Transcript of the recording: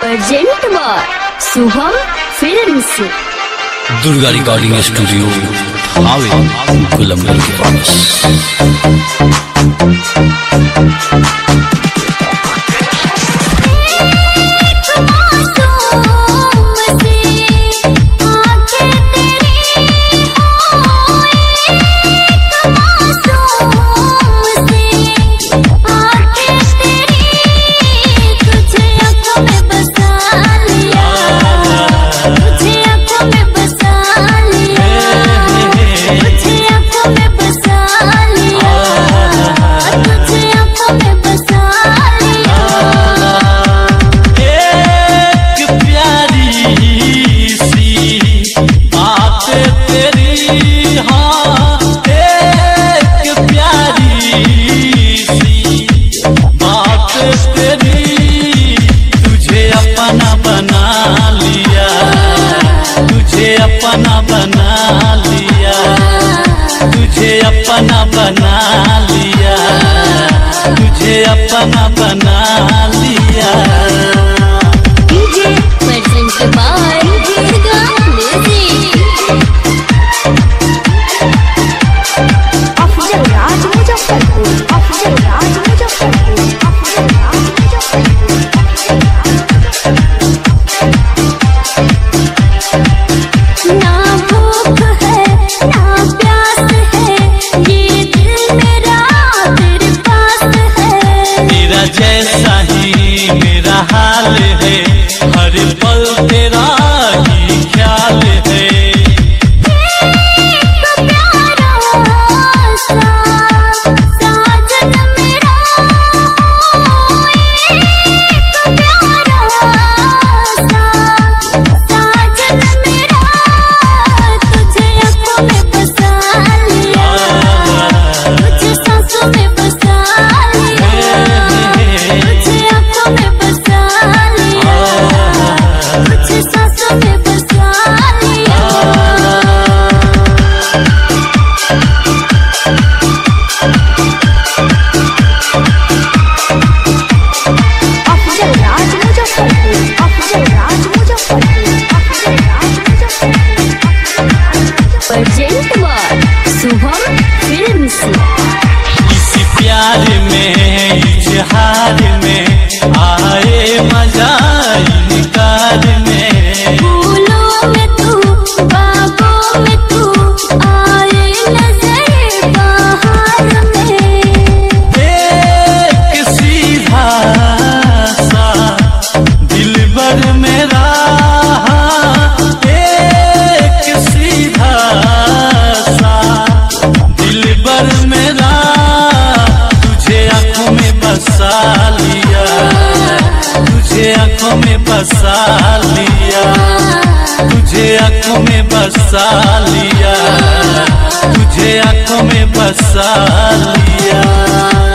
Present by Shubham films. Durga recording studio हावे गुलमगर के पास। अपना बना लिया, तुझे अपना बना लिया। DJ present by Durga music. Afzal Raj Muzaffarpur, Afzal Raj Muzaffarpur, Afzal Raj Muzaffarpur. ना भूख है ना प्यास है, ये दिल मेरा तेरे पास है। तेरा जैसा ही मेरा हाल है, हर पल तेरा ही ख्याल है। Present by Shubham films. इस प्यार में इजहार में आए मजा इनकार में। फूलों में तू बागों में तू आए नजर बहार में। एक सीधा सा दिलबर मेरा, एक सीधा सा दिलबर मेरा, तुझे आंखों में बसा लिया, तुझे आंखों में बसा लिया, तुझे आंखों में बसा लिया, तुझे आंखों में बसा लिया।